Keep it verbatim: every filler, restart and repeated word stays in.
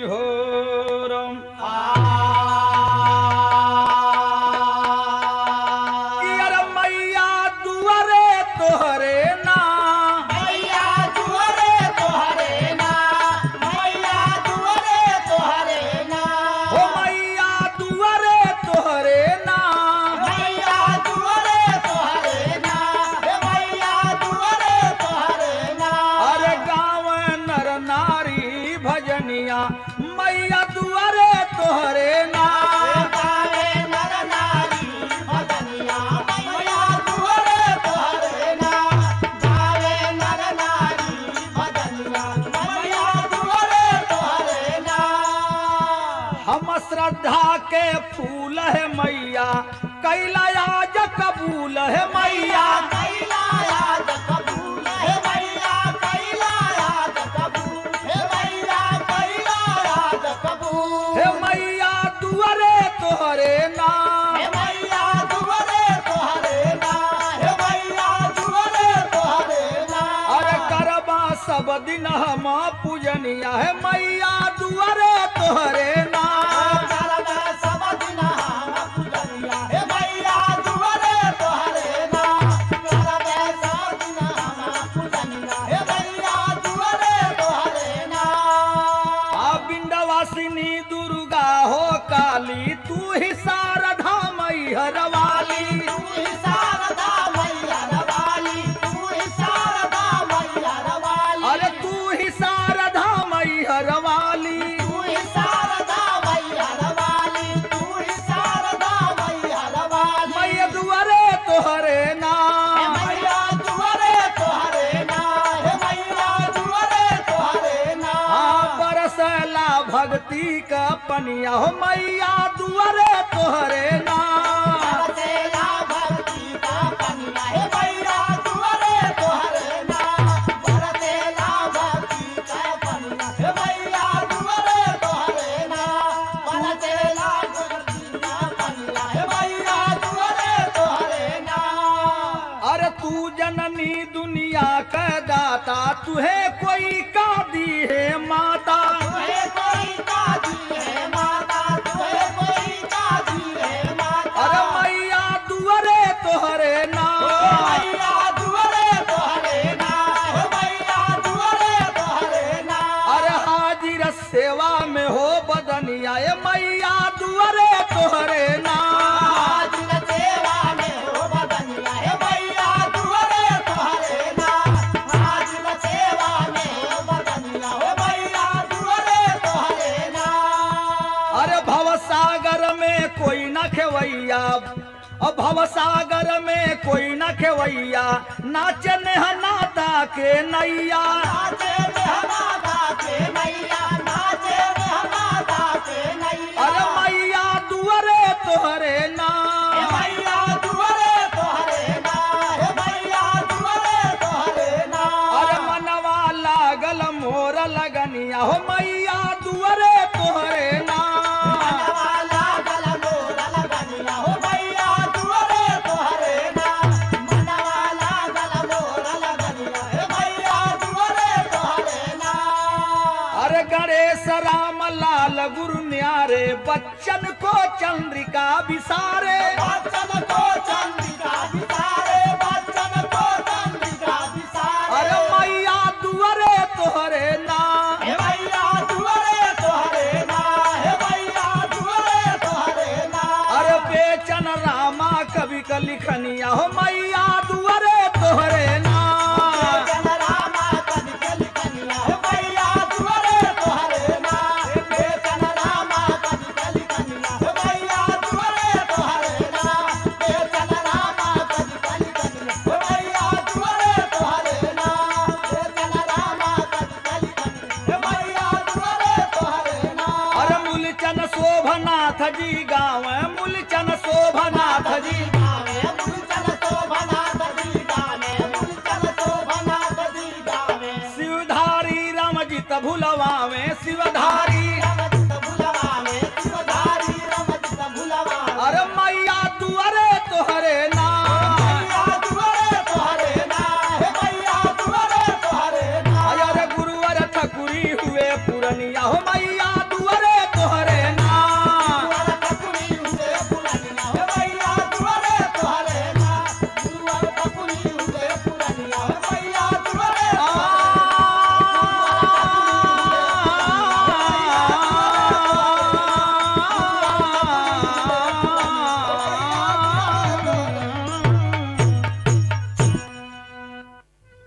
हो रम कि अरे मैया दुआरे तोहरे ना मैया दुआरे तोहरे ना मैया दुआरे तोहरे ना हो मैया दुआरे तोहरे ना मैया दुआरे तोहरे ना हे मैया दुआरे तोहरे ना अरे गाँव नर नारी भजनिया मैया दुआरे तोहरे ना गावे नर नारी भजनिया मैया दुआरे तोहरे ना गावे नर नारी भजनिया मैया दुआरे तोहरे ना हम श्रद्धा के फूल है मैया कैलाज कबूल है मैया कैलायाद कबूल हे मैया कैलायाद कबूल हे मैया कैलायाद कबूल हे मैया दुआरे तोहरे ना हे मैया दुआरे तोहरे ना हे मैया दुआरे तोहरे ना अरे करबा सब दिन हम पूजनिया है मैया दुआरे तोहरे ना करबा सब दिन हम पूजनिया हे मैया दुआरे तोहरे ना करबा सब दिन हम पूजनिया हे मैया दुआरे तोहरे ना आ बिंदवासिनी दुर्गा हो काली तू ही शारदा मैहर वाली तू ही शारदा मैया रवाली तू ही शारदा मैया रवाली अरे तू ही शारदा मैहर वाली तू ही शारदा मैया रवाली तू ही शारदा मैया रवाली मैया दुआरे तोहरे ना हे मैया दुआरे तोहरे ना हे मैया दुआरे तोहरे ना हाँ बरसला भक्ति का पनिया हो मैया दुआरे तोहरे ना बरसेला भक्ति का पनिया हे मैया दुआरे तोहरे ना बरसेला भक्ति का पनिया हे मैया दुआरे तोहरे ना बरसेला भक्ति का पनिया हे मैया दुआरे तोहरे ना अरे तू जननी दुनिया का दाता तुहे कोई का दी है माता तुहे कोई काजी है माता तुहे कोई काजी है माता अरे मैया दुआरे तोहरे ना मैया दुआरे तोहरे ना हे मैया दुआरे तोहरे ना अरे हाजिर सेवा में हो बदनिया ए मैया दुआरे तोहरे ना हाजिर सेवा में हो बदनिया हे मैया दुआरे तोहरे ना हाजिर सेवा में हो बदनिया हे मैया दुआरे तोहरे ना अरे भवसागर में कोई न खेवैया अब भवसागर में कोई न खेवैया नाचे नेहनाता के नैया नाचे मेहनादा के नैया नाचे मेहनादा के नैया अरे मैया दुआरे तोहरे ना हे मैया दुआरे तोहरे ना हे मैया दुआरे तोहरे ना अरे मनवा लागल मोर लगनिया हो मैया दुआरे तोहरे ना मनवा लागल मोर लगनिया हो मैया दुआरे तोहरे ना मनवा लागल मोर लगनिया हे मैया दुआरे तोहरे ना अरे गणेश राम लाल गुरु न्यारे बच्चन को चंद्रिका विसारे बच्चन को चंद्रिका बिसारे बच्चन को चंद्रिका बिसारे अरे मैया दुआरे तोहरे ना हे मैया दुआरे तोहरे ना हे मैया दुआरे तोहरे ना अरे बेचन रामा कवि का लिखनिया हो मैया दुआरे तोहरे ना जन रामा कवि के लिखनिया हे मैया दुआरे तोहरे ना हे जन रामा कवि के लिखनिया हे मैया दुआरे तोहरे ना हे जन रामा कवि के लिखनिया हे मैया दुआरे तोहरे ना हे जन रामा कवि के लिखनिया हे मैया दुआरे तोहरे ना अरे मूलचन शोभनाथ जी गाँव मूलचन शोभनाथ जी गावे मुलचन शोभनाथ जी गावे मुलचन शोभनाथ जी गावे शिवधारी रामजित भुलवावे शिवधारी